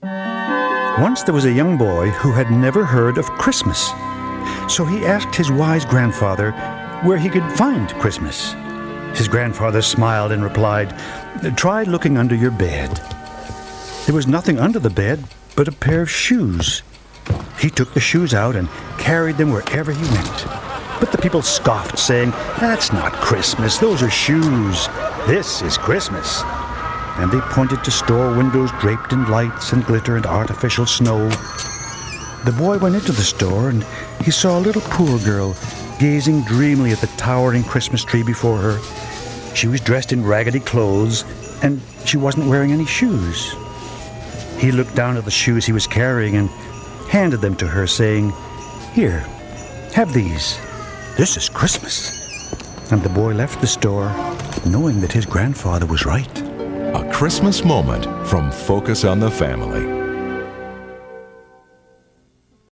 Once there was a young boy who had never heard of Christmas. So he asked his wise grandfather where he could find Christmas. His grandfather smiled and replied, "Try looking under your bed." There was nothing under the bed but a pair of shoes. He took the shoes out and carried them wherever he went. But the people scoffed, saying, "That's not Christmas, those are shoes. This is Christmas." And they pointed to store windows draped in lights and glitter and artificial snow. The boy went into the store, and he saw a little poor girl gazing dreamily at the towering Christmas tree before her. She was dressed in raggedy clothes, and she wasn't wearing any shoes. He looked down at the shoes he was carrying and handed them to her, saying, "Here, have these. This is Christmas." And the boy left the store, knowing that his grandfather was right. A Christmas moment from Focus on the Family.